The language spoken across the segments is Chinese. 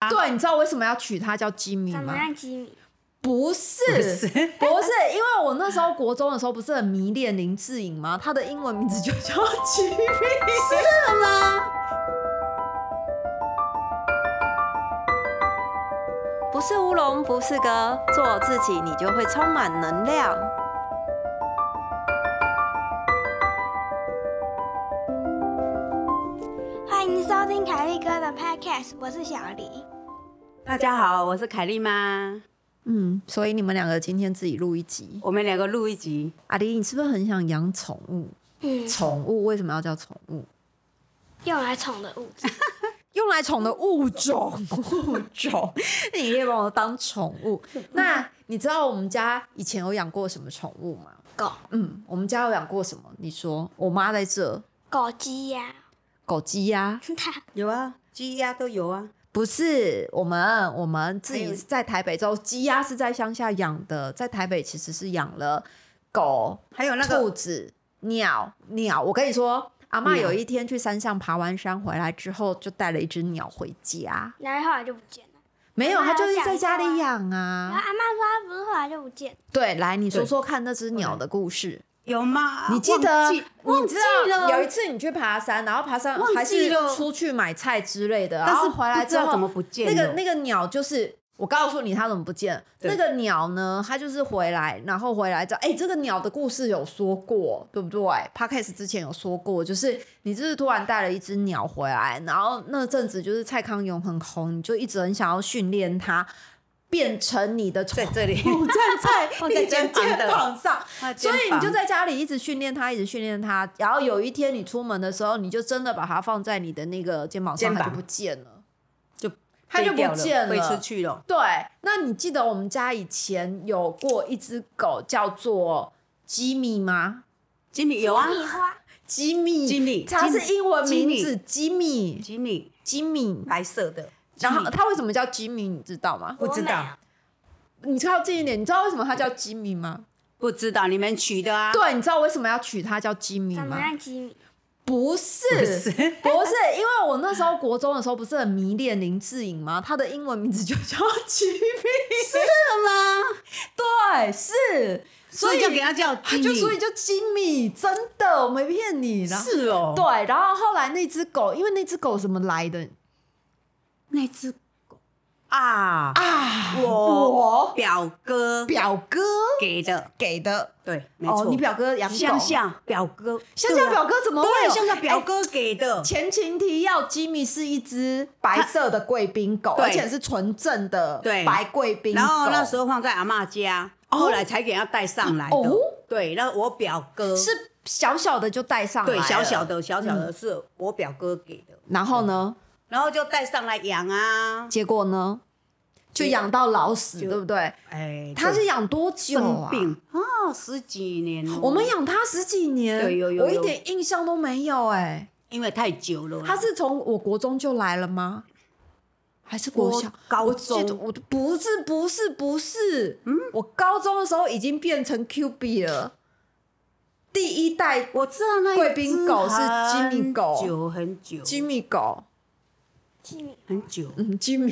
对，你知道为什么要取它叫吉米吗？ 怎么样吉米？ 不是，因为我那时候国中的时候不是很迷恋林志颖吗？他的英文名字就叫吉米， 是吗？ 不是乌龙，不是歌，做自己你就会充满能量。 欢迎收听凯莉哥的 Podcast， 我是小黎。 大家好，我是凯莉妈。 所以你们两个今天自己录一集， 我们两个录一集。 阿黎，你是不是很想养宠物？宠物为什么要叫宠物？ 用来宠的物质。 用来宠的物种，你可以把我当宠物。那你知道我们家以前有养过什么宠物吗？ 狗。 我们家有养过什么？你说，我妈在这。 狗、鸡鸭。 狗、鸡鸭有啊，鸡鸭都有啊。 不是，我们自己在台北之后，鸡鸭是在乡下养的，在台北其实是养了狗， 还有那个兔子、鸟。我跟你说。阿嬷有一天去山上爬完山回来之后，就带了一只鸟回家。 然后后来就不见了。 没有，它就是在家里养啊。 然后阿嬷说它不是后来就不见了。 对，来你说说看那只鸟的故事。 有吗？ 你记得？ 忘记了。 有一次你去爬山，然后爬山还是出去买菜之类的，然后回来之后怎么不见了？ 那个鸟就是。我告诉你，它怎么不见了？那个鸟呢？它就是回来，然后回来之后，这个鸟的故事有说过，对不对 ？Podcast 之前有说过，就是你就是突然带了一只鸟回来，然后那阵子就是蔡康永很红，你就一直很想要训练它，变成你的宠物， 在这里站在你的肩膀上，所以你就在家里一直训练它，一直训练它，然后有一天你出门的时候，你就真的把它放在你的那个肩膀上，它就不见了。它就不见了， 飞出去了。 对，那你记得我们家以前有过一只狗叫做吉米吗？ 吉米有啊， 吉米，它是英文名字吉米， 白色的。 然后它为什么叫吉米？你知道吗？ 不知道。 你靠近一点，你知道为什么它叫吉米吗？ 不知道，你们取的啊。 对，你知道为什么要取它叫吉米吗？ 怎么样吉米？ 不是，因为我那时候国中的时候不是很迷恋林志颖吗？他的英文名字就叫吉米， 是吗？ 对，是， 所以就给他叫吉米， 所以就吉米，真的，我没骗你。 是哦， 对，然后后来那只狗，因为那只狗怎么来的？ 那只狗啊， 我表哥给的，对，没错。 你表哥养狗， 乡下表哥怎么会有？ 对，乡下表哥给的。 前情提要，吉米是一只白色的贵宾狗，而且是纯正的白贵宾狗。 然后那时候放在阿嬷家，后来才给他带上来的。对，那我表哥是小小的就带上来了， 对，小小的是我表哥给的。 然后呢？ 然后就带上来养啊。 结果呢？就养到老死，对不对？他是养多久啊？ 生病啊，10几年了。 我们养他10几年， 对，有， 我一点印象都没有因为太久了。 他是从我国中就来了吗？还是国小、 高中？ 我不是，我高中的时候已经变成 Q B 了。第一代我知道那贵宾狗是吉米狗， 很久， 吉米狗。 很久， 吉米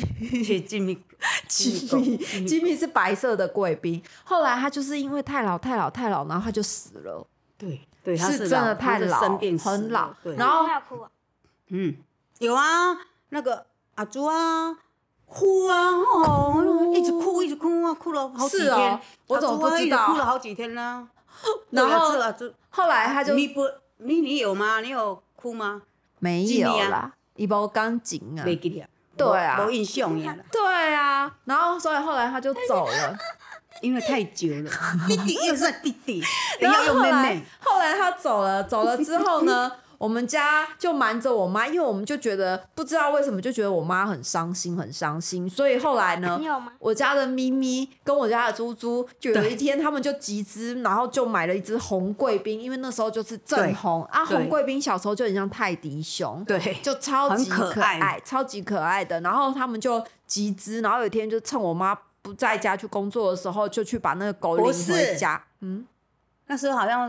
是白色的贵宾，后来他就是因为太老，然后他就死了。 对，他是真的太老，很老。然后有啊，那个阿朱啊，哭啊，一直哭啊，哭了好几天。 我怎么不知道？ 哭了好几天呢。 然后后来他就你有吗？你有哭吗？ 没有啦。伊无感情啊，对啊， 没印象呀。 对啊，然后所以后来他就走了， 因为太久了。弟弟又是弟弟， 然后后来他走了之后呢，我们家就瞒着我妈，因为我们就觉得不知道为什么就觉得我妈很伤心，所以后来呢，我家的咪咪跟我家的猪猪，就有一天他们就集资，然后就买了一只红贵宾，因为那时候就是正红啊，红贵宾小时候就很像泰迪熊， 对， 就超级可爱，超级可爱的。然后他们就集资，然后有一天就趁我妈不在家去工作的时候，就去把那个狗领回家。 那时候好像是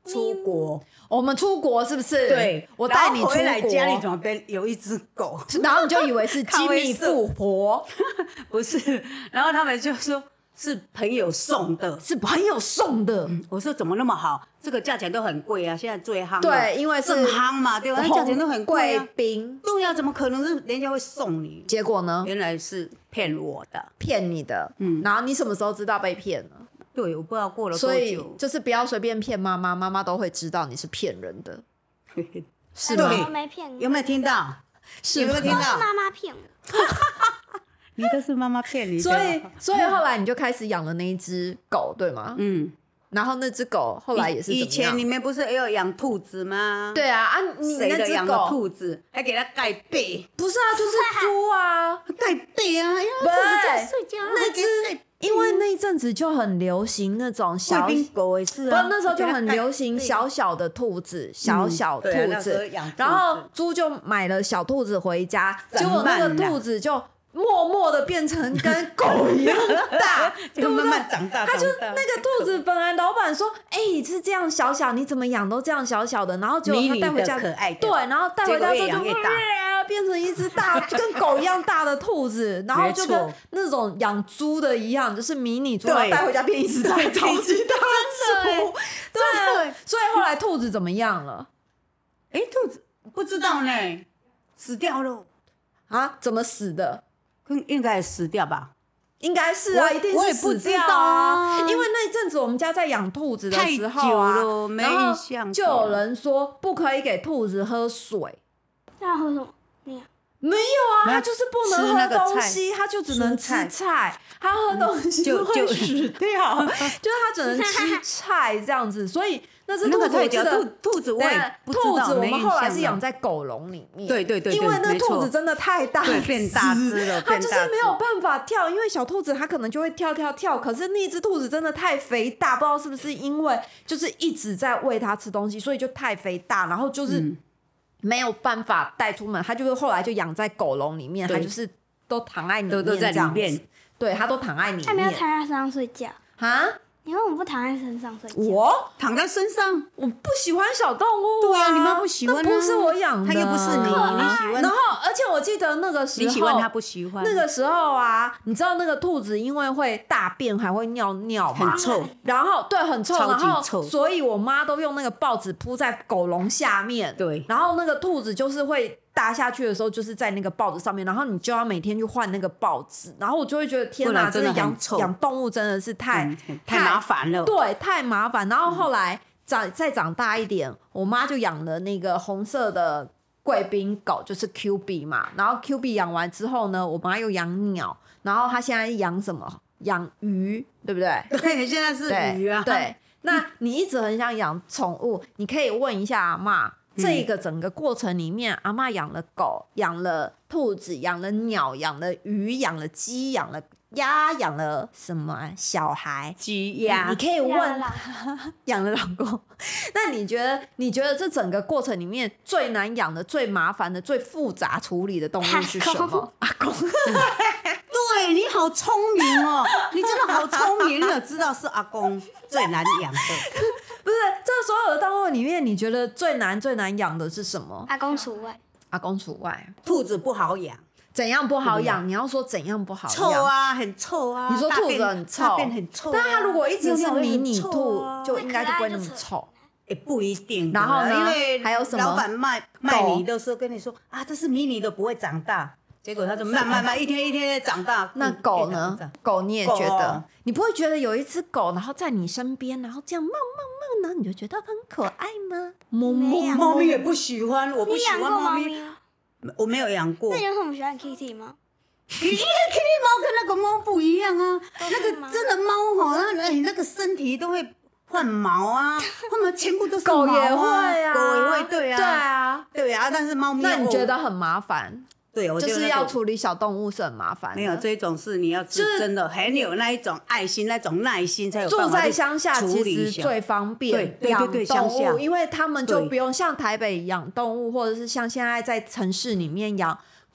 出国， 我们出国是不是？ 对， 我带你出国， 回来家里怎么边有一只狗， 然后你就以为是吉米复活， 不是，然后他们就说是朋友送的， 是朋友送的。 我说怎么那么好？这个价钱都很贵啊，现在最夯。 对，因为是正夯嘛，对吧？那价钱都很贵啊。 贵宾， 对啊，怎么可能是人家会送你？ 结果呢？ 原来是骗我的， 骗你的。然后你什么时候知道被骗了？ 对，我不知道过了多所以久。 就是不要随便骗妈妈，妈妈都会知道你是骗人的，是吗？ 对我没骗你， 有没有听到？ 是有没有听都是到？ 妈妈骗我。 你都是妈妈骗你的。 所以后来你就开始养了那一只狗，对吗？然后那只狗后来也是怎么样？ 以前你们不是也有养兔子吗？ 对啊，你谁那只的养的狗兔子还给它盖被？ 不是啊，就是猪啊， 盖被啊，因为不兔子是在睡觉， 那只因为那一阵子就很流行那种小贵宾狗也是不啊， 那时候就很流行小小的兔子，小兔对啊那时候子养兔子， 然后猪就买了小兔子回家，结果那个兔子就默默的变成跟狗一样大，对就不对？ 慢慢长大。 他就那个兔子，本来老板说，是这样小小，你怎么养都这样小小的，然后结果他带回家， 迷你的可爱的对，然后带回家之后就结果越养越大变成一只大跟狗一样大的兔子，然后就跟没错那种养猪的一样，就是迷你猪， 对然后带回家变一只大超级大真的猪，对啊，所以后来兔子怎么样了？ 兔子不知道呢，死掉了， 啊？怎么死的？ 应该也死掉吧？ 应该是啊，一定我是死掉也不知道啊因为那一阵子我们家在养兔子的时候太久啊， 了没然后印象就有人说不可以给兔子喝水。 那喝什么？ 没有啊， 没有它就是不能吃那喝个菜东西，它就只能吃蔬菜。它喝东西就会死掉，就是它只能吃菜这样子。所以那只兔子，我记得兔子我也不知道， 兔子我们后来是没印象了养在狗笼里面。 对对对对因为那没错兔子真的太大只， 对变大只了它就是变大只没有办法跳，因为小兔子它可能就会跳，可是那只兔子真的太肥大，不知道是不是因为就是一直在喂它吃东西，所以就太肥大，然后就是没有办法带出门，它就是后来就养在狗笼里面，它就是都躺在里面都在里面， 对，它都躺在里面。 他没有躺在身上睡觉啊？ 你为什么不躺在身上睡觉？ 我躺在身上， 我不喜欢小动物对啊，你们不喜欢啊， 那不是我养的， 它又不是你喜欢， 然后而且我记得那个时候你喜欢它不喜欢， 那个时候啊，你知道那个兔子因为会大便还会尿尿嘛， 很臭， 然后对很臭， 超级然后臭所以我妈都用那个报纸铺在狗笼下面， 对， 然后那个兔子就是会大下去的时候，就是在那个报纸上面，然后你就要每天去换那个报纸，然后我就会觉得天哪， 真的养动物真的是太麻烦了， 对，太麻烦。然后后来再长大一点，我妈就养了那个红色的贵宾狗，就是 Q B 嘛。然后 Q B 养完之后呢，我妈又养鸟，然后她现在养什么？养鱼，对不对？ 对，现在是鱼啊。 对，那你一直很想养宠物，你可以问一下阿嬷。这个整个过程里面，阿嬷养了狗，养了兔子，养了鸟，养了鱼，养了鸡，养了鸭，养了什么小孩？ 鸡鸭。 你可以问养了老公。那你觉得这整个过程里面最难养的、最麻烦的、最复杂处理的动物是什么？阿公。 对，你好聪明哦，你真的好聪明了，知道是阿公最难养的。 不是，这所有的动物里面，你觉得最难养的是什么？ 阿公除外。 阿公除外。 兔子不好养。 怎样不好养？你要说怎样不好养？ 臭啊，很臭啊。 你说兔子很臭， 大便很臭。 但它如果一直是迷你兔，就应该就不会那么臭。 也不一定。 然后呢？ 因为还有什么？ 老板卖你的时候跟你说啊，这是迷你的，不会长大。结果它就慢慢一天一天长大。 那狗呢？狗你也觉得？你不会觉得有一只狗，然后在你身边，然后这样冒，然后你就觉得很可爱吗？ 猫咪也不喜欢，我不喜欢猫咪。我没有养过。 那你有什么喜欢 Kitty 吗 ？Kitty 猫跟那个猫不一样啊，那个真的猫哈，那个身体都会换毛啊，它们全部都是毛啊。 狗也会啊， 狗也会，对啊，对啊，但是猫咪。 那你觉得很麻烦？ 对，我就是要处理小动物是很麻烦的。 没有这种事，你要是真的很有那一种爱心、那种耐心，才有办法住在乡下其实最方便养动物，因为他们就不用像台北养动物，或者是像现在在城市里面养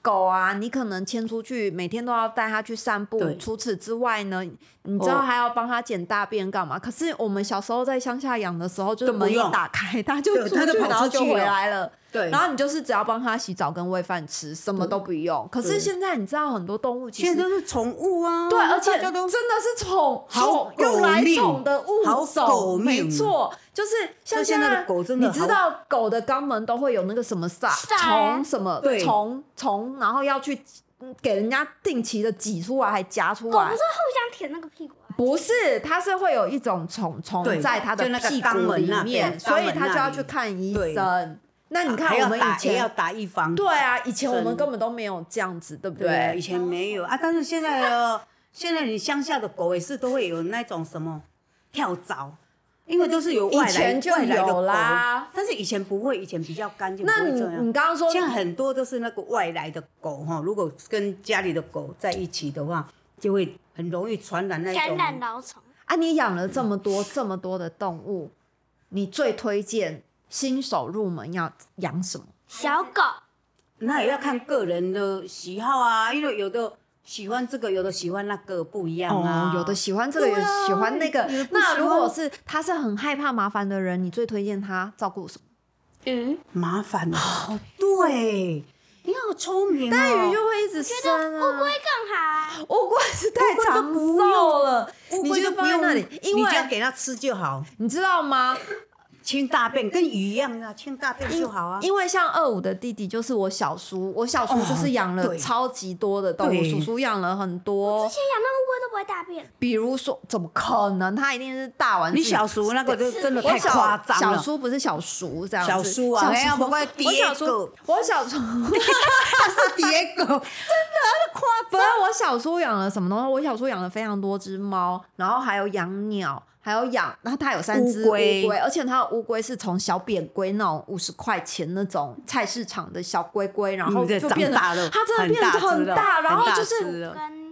狗啊，你可能牵出去，每天都要带它去散步。除此之外呢，你知道还要帮它捡大便干嘛？可是我们小时候在乡下养的时候，就是门一打开，它就出去，然后就回来了。对，然后你就是只要帮它洗澡跟喂饭吃，什么都不用。可是现在你知道很多动物其实现在都是宠物啊， 对，而且真的是宠用来宠的物种，没错，就是像现在狗真的， 你知道狗的肛门都会有那个什么虫什么虫，然后要去给人家定期的挤出来还夹出来。 狗不是互相舔那个屁股啊？ 不是，它是会有一种虫在它的屁股里面，所以它就要去看医生。那你看我们以前要打预防， 对啊，以前我们根本都没有这样子，对不对？ 以前没有啊，但是现在你乡下的狗也是都会有那种什么跳蚤，因为都是有外来的狗啦，但是以前不会，以前比较干净，不会这样。 你刚刚说现在很多都是那个外来的狗哈，如果跟家里的狗在一起的话，就会很容易传染那种感染老虫啊。你养了这么多的动物，你最推荐新手入门要养什么？ 小狗。 那也要看个人的喜好啊，因为有的喜欢这个，有的喜欢那个，不一样啊。 有的喜欢这个，有的喜欢那个。那如果是他是很害怕麻烦的人，你最推荐他照顾什么？ 麻烦哦，对，你好聪明哦。 但鱼就会一直生啊。 乌龟更好。 乌龟是太长寿了， 乌龟就放在那里，因为你只要给它吃就好， 你知道吗？ 清大便跟鱼一样啊，清大便就好啊。 因为像25的弟弟就是我小叔，就是养了超级多的动物，叔叔养了很多。 之前养那乌龟都不会大便。 比如说，怎么可能？他一定是大完。 你小叔那个就真的太夸张了。 小叔不是小叔这样子。 小叔啊， 我小叔， 他是蝶狗，真的夸张。 不是我小叔养了什么东西？我小叔养了非常多只猫，然后还有养鸟。还有养，然后他有3只乌龟，而且他的乌龟是从小扁龟那种50块钱那种菜市场的小龟龟，然后就变得它真的变得很大，然后就是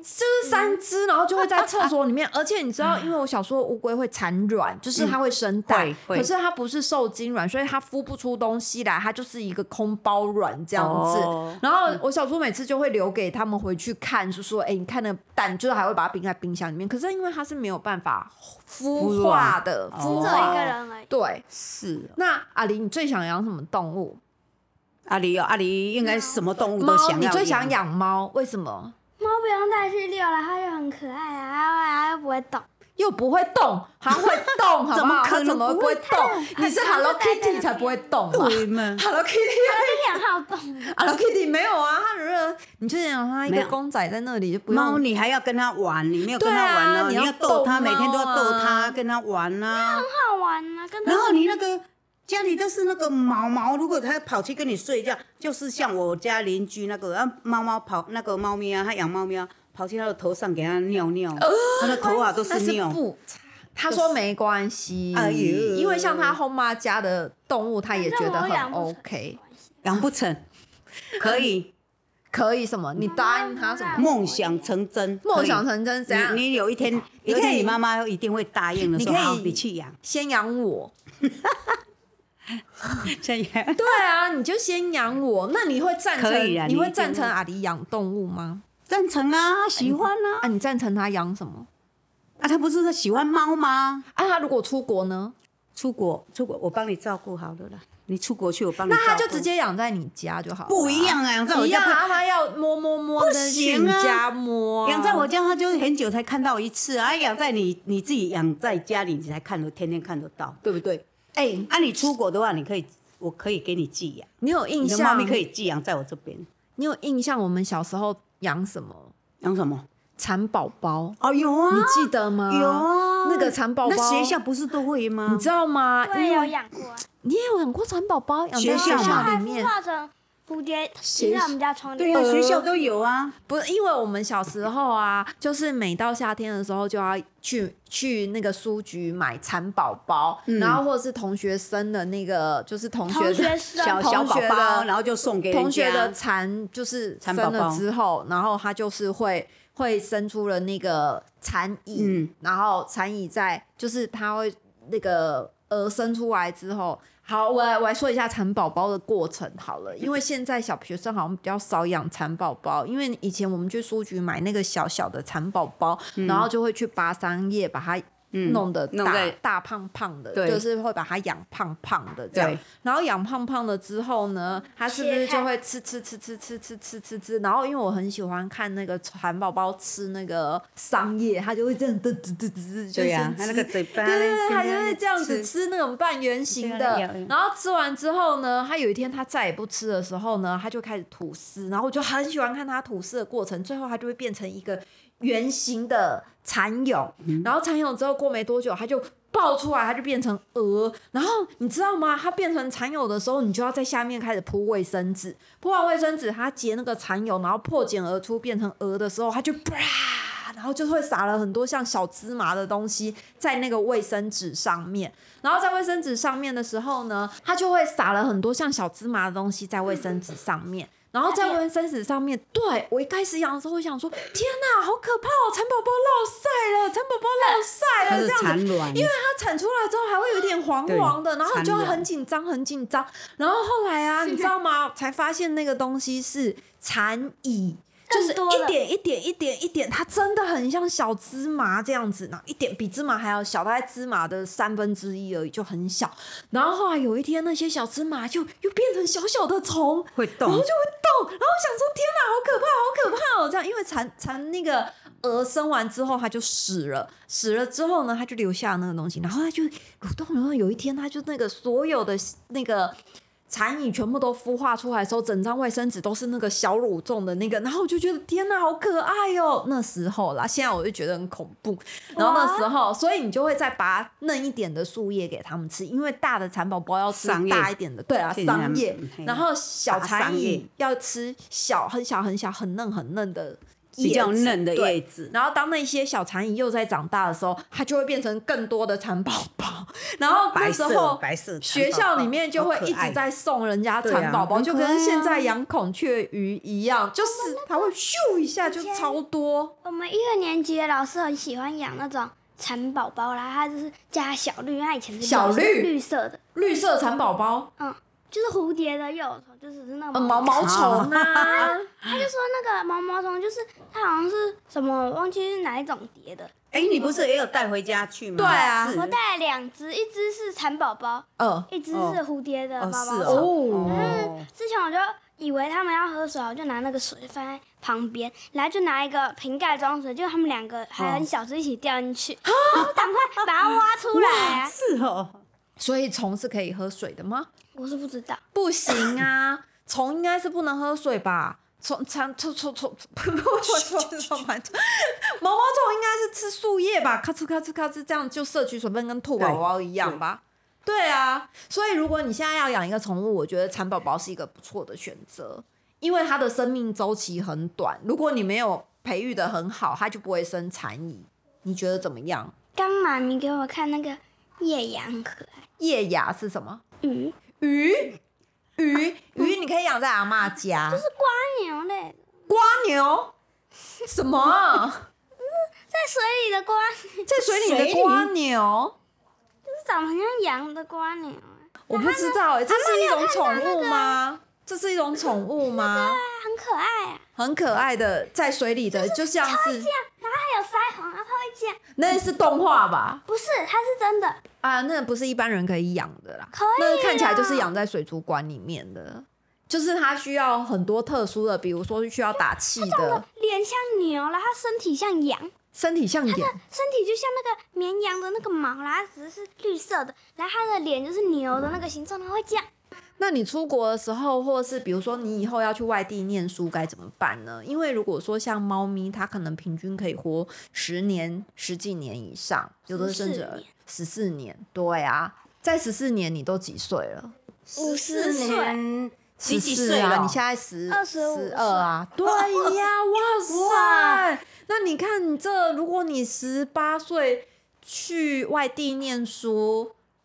3只，然后就会在厕所里面。而且你知道，因为我小时候乌龟会产卵，就是它会生蛋，可是它不是受精卵，所以它孵不出东西来，它就是一个空包卵这样子。然后我小时候每次就会留给他们回去看，就说：“你看那个蛋，就是还会把它冰在冰箱里面。”可是因为它是没有办法孵化的， 只有一个人而已。 对， 是。 那阿狸，你最想养什么动物？ 阿狸应该什么动物都想要养。 你最想养猫，为什么？ 猫不用带去遛了，它又很可爱啊，它又不会动， 又不会动，还会动，好不好？它怎么不会动？你是 Hello Kitty 才不会动嘛？ 对嘛 ？Hello Kitty 很好动。 Hello Kitty 没有啊，它你就养它一个公仔在那里就不用。 猫你还要跟它玩，你没有跟它玩哦，你要逗它，每天都要逗它，跟它玩啊。 很好玩啊，跟它。 然后你那个。家里都是那个毛，如果它跑去跟你睡觉，就是像我家邻居那个猫跑那个猫咪啊，他养猫咪啊，跑去他的头上给它尿尿，它的头发都是尿。 他说没关系，因为像他后妈家的动物，他也觉得很 OK。 养不成，可以什么？你答应他什么？ 梦想成真， 梦想成真怎样？ 你有一天，你妈妈一定会答应的。你去养， 先养我。 对啊，你就先养我。那你会赞成？你会赞成阿狸养动物吗？ 赞成啊，喜欢啊。 你赞成他养什么？ 他不是喜欢猫吗？ 他如果出国呢？ 出国，我帮你照顾好了啦。你出国去，我帮你照顾。 那他就直接养在你家就好了。 不一样啊，养在我家他要摸的去你家摸。 养在我家，他就很久才看到一次啊。养在你自己养在家里，你才天天看得到，对不对？你出国的话，我可以给你寄养。 你有印象？ 你的猫咪可以寄养在我这边。 你有印象？我们小时候养什么？ 养什么？ 蚕宝宝。 有啊， 你记得吗？ 有啊， 那个蚕宝宝， 那学校不是都会吗？ 你知道吗？ 我也有养过。 你也有养过蚕宝宝？养在学校里面。 蝴蝶在我们家窗帘。对啊，学校都有啊。 不是，因为我们小时候啊，就是每到夏天的时候就要去那个书局买蚕宝宝，然后或者是同学生的那个，就是同学的小宝宝，然后就送给同学的蚕，就是生了之后，然后他就是会生出了那个蚕蚁，然后蚕蚁就是它会那个生出来之后， 好，我来说一下蚕宝宝的过程好了，因为现在小学生好像比较少养蚕宝宝，因为以前我们去书局买那个小小的蚕宝宝，然后就会去拔桑叶把它弄得大胖胖的，就是会把它养胖胖的这样。然后养胖胖的之后呢，它是不是就会吃？然后因为我很喜欢看那个蚕宝宝吃那个桑叶，它就会这样对呀，它那个嘴巴， 对，它就会这样子吃那种半圆形的。然后吃完之后呢，它有一天它再也不吃的时候呢，它就开始吐丝，然后我就很喜欢看它吐丝的过程，最后它就会变成一个圆形的蚕蛹，然后蚕蛹之后过没多久它就爆出来，它就变成蛾。然后你知道吗？它变成蚕蛹的时候，你就要在下面开始铺卫生纸，铺完卫生纸它结那个蚕蛹，然后破茧而出变成蛾的时候，它就啪，然后就会撒了很多像小芝麻的东西在那个卫生纸上面。然后在卫生纸上面的时候呢，它就会撒了很多像小芝麻的东西在卫生纸上面。然后在卫生纸上面，对，我一开始养的时候，我想说，天哪，好可怕哦！蚕宝宝落晒了，蚕宝宝落晒了，这样子，因为它产出来之后还会有点黄黄的，然后就会很紧张，很紧张。然后后来啊，你知道吗？才发现那个东西是蚕蚁。就是一点，它真的很像小芝麻这样子，然后一点比芝麻还要小，大概芝麻的1/3而已，就很小。然后后来有一天，那些小芝麻就又变成小小的虫， 会动， 然后就会动。然后我想说，天哪，好可怕，好可怕哦！这样，因为蚕那个蛾生完之后，它就死了之后呢，它就留下了那个东西，然后它就蠕动。然后有一天，它就那个所有的那个蚕蚁全部都孵化出来的时候，整张卫生纸都是那个小乳重的那个，然后我就觉得天哪，好可爱哦！那时候啦，现在我就觉得很恐怖。然后那时候，所以你就会再拔嫩一点的树叶给他们吃，因为大的蚕宝宝要吃大一点的，对啊，桑叶。然后小蚕蚁要吃很小很小、很嫩很嫩的比较嫩的叶子。 然后当那些小蚕蚁又在长大的时候，它就会变成更多的蚕宝宝。然后那时候白色学校里面就会一直在送人家蚕宝宝，就跟现在养孔雀鱼一样，就是它会咻一下就超多。 我们1、2年级的老师很喜欢养那种蚕宝宝啦，他就是加小绿，他以前是小绿色的绿色蚕宝宝， 就是蝴蝶的幼虫，就是那个毛毛虫啊。 他就说那个毛毛虫就是它好像是什么，忘记是哪一种蝶的。 你不是也有带回家去吗？ 对啊， 我带了2只，一只是蚕宝宝，一只是蝴蝶的毛毛虫。之前我就以为他们要喝水，我就拿那个水放在旁边，然后就拿一个瓶盖装水，就他们2个还很小只一起掉进去，赶快把它挖出来啊！ 是哦， 所以虫是可以喝水的吗？ 我是不知道， 不行啊，虫应该是不能喝水吧？毛毛虫应该是吃树叶吧，咔哧咔哧咔哧，这样就摄取水分跟兔宝宝一样吧？对啊，所以如果你现在要养一个宠物，我觉得蚕宝宝是一个不错的选择，因为它的生命周期很短，如果你没有培育的很好，它就不会生蚕蚁。你觉得怎么样？ 刚妈咪给我看那个叶芽很可爱。 叶芽是什么？ 鱼你可以养在阿嬷家。 就是瓜牛类的。 瓜牛？什么？ 在水里的瓜牛。 在水里的瓜牛？ 就是长得很像羊的瓜牛。 我不知道这是一种宠物吗？这是一种宠物吗？ 很可爱啊。 很可爱的，在水里的，就像是。 然后还有腮红，然后它会这样。 那是动画吧？ 不是，它是真的。 啊，那不是一般人可以养的啦。 可以。 那看起来就是养在水族馆里面的，就是它需要很多特殊的，比如说需要打气的。 脸像牛，然后它身体像羊。 身体像羊。 身体就像那个绵羊的那个毛，然后它只是绿色的，然后它的脸就是牛的那个形状，它会这样。 那你出国的时候，或者是比如说你以后要去外地念书该怎么办呢？因为如果说像猫咪，它可能平均可以活10几年以上，有的甚至14年。对啊，在14年你都几岁了 ？50年。 你几岁了？ 你现在12啊？对呀，哇塞！那你看你这，如果你18岁去外地念书，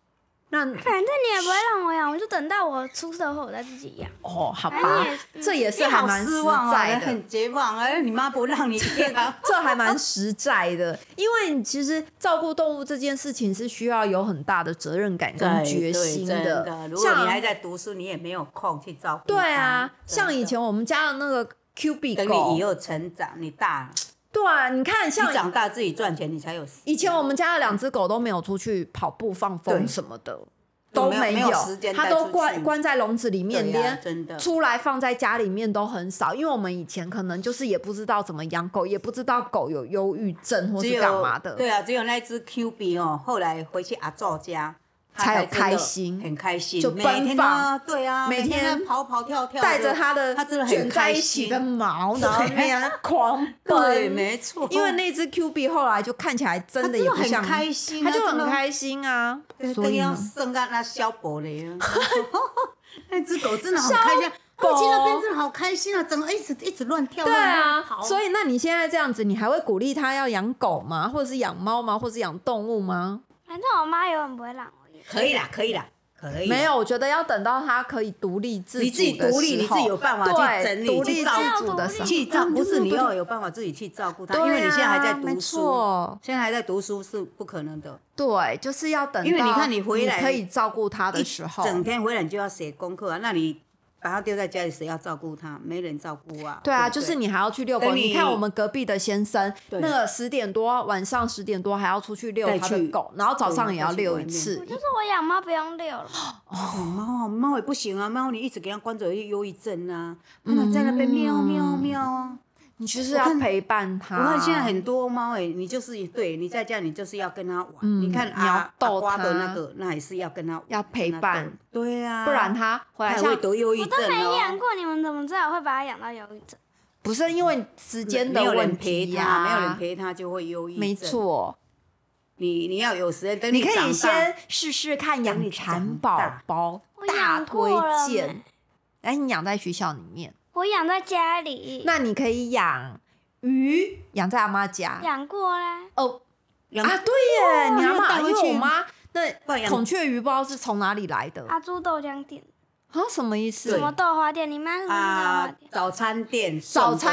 那反正你也不会让我养，我就等到我出社会我再自己养。 哦，好吧，这也是还蛮实在的， 很绝望啊！你妈不让你养， 这还蛮实在的。因为你其实照顾动物这件事情是需要有很大的责任感跟决心的。 如果你还在读书，你也没有空去照顾。 对啊，像以前我们家的那个 Q B 狗， 等你以后成长，你大了。 对啊，你看，像你长大自己赚钱，你才有。 以前我们家的2只狗都没有出去跑步、放风什么的，都没有时间， 它都关在笼子里面，连真的出来放在家里面都很少。因为我们以前可能就是也不知道怎么养狗，也不知道狗有忧郁症或是干嘛的。 对啊，只有那只 Q B 哦，后来回去阿祖家。 才有开心， 很开心， 就奔放， 对啊，每天跑跑跳跳， 带着它的卷在一起的毛，然后那样狂奔， 对，没错。 因为那只 Q B 后来就看起来真的也不像， 很开心， 它就很开心啊， 所以要生个那小宝嘞，那只狗真的好开心。我去那边真的好开心啊，整个一直乱跳。 对啊，所以那你现在这样子，你还会鼓励他要养狗吗？或者是养猫吗？或者是养动物吗？ 反正我妈永远不会让我。 可以啦。 没有，我觉得要等到他可以独立自主的时候， 你自己独立，你自己有办法去整理、 独立自主的时候， 不是你要有办法自己去照顾他，因为你现在还在读书，现在还在读书是不可能的。 对，就是要等到， 因为你看你回来可以照顾他的时候， 整天回来你就要写功课啊，那你把它丢在家里，谁要照顾它？没人照顾啊。 对啊，就是你还要去遛狗。你看我们隔壁的先生，那个10点多，晚上10点多还要出去遛他的狗，然后早上也要遛一次。 就是我养猫不用遛了。 猫也不行啊，猫你一直给它关着，忧郁症啊，它们在那边喵喵喵啊。 你就是要陪伴它。 我看现在很多猫你就是对你在家，你就是要跟它玩。你看阿瓜的那个，那也是要跟它要陪伴。 对啊， 不然它回来会得忧郁症。 我都没养过，你们怎么知道会把它养到忧郁症？ 不是因为时间的问题呀， 没有人陪它就会忧郁症。 没错， 你要有时间，等你可以先试试看养蚕宝宝，大推荐。哎，你养在学校里面。 我养在家里。 那你可以养鱼，养在阿妈家。 养过啦。 哦，对耶，你阿妈，因为我妈那孔雀鱼不知道是从哪里来的。 阿猪豆浆店。 啊，什么意思？ 什么豆花店？你妈是什么豆花店？ 早餐店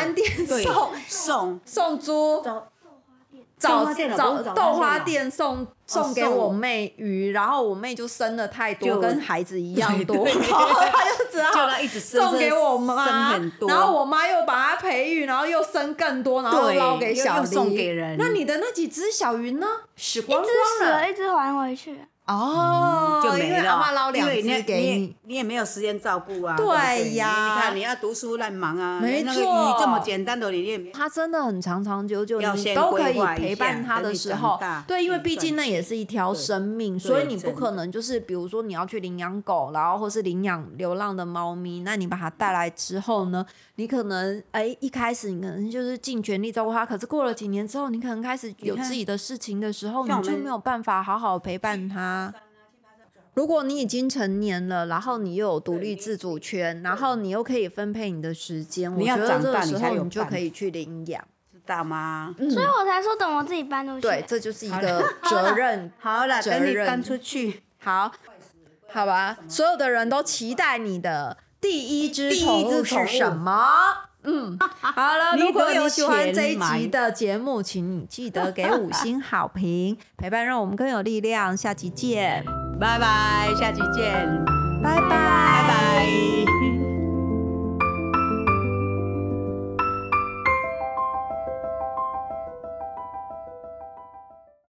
送猪。豆花店送给我妹鱼，然后我妹就生了太多，跟孩子一样多，然后她就只好送给我妈，然后我妈又把它培育，然后又生更多，然后捞给小黎， 送给人。 那你的那几只小鱼呢？死光光了， 一只死了，一只还回去。 哦， 就没了， 因为阿嬷捞2只给你， 你也没有时间照顾啊。 对呀， 你看你要读书烂忙啊， 没错， 鱼这么简单的你也没。 他真的很长长久久，你都可以陪伴他的时候，对，因为毕竟那也是一条生命，所以你不可能就是比如说你要去领养狗，然后或是领养流浪的猫咪，那你把它带来之后呢，你可能一开始你可能就是尽全力照顾它，可是过了几年之后，你可能开始有自己的事情的时候，你就没有办法好好陪伴它。如果你已经成年了，然后你又有独立自主权，然后你又可以分配你的时间，我觉得这个时候你就可以去领养， 知道吗？ 所以我才说等我自己搬出去。 对，这就是一个责任。 好了，等你搬出去。 好吧，所有的人都期待你的第一只宠物是什么？好了，如果你喜欢这一集的节目，请你记得给5星好评，陪伴让我们更有力量。下集见， 拜拜，下集见， 拜拜。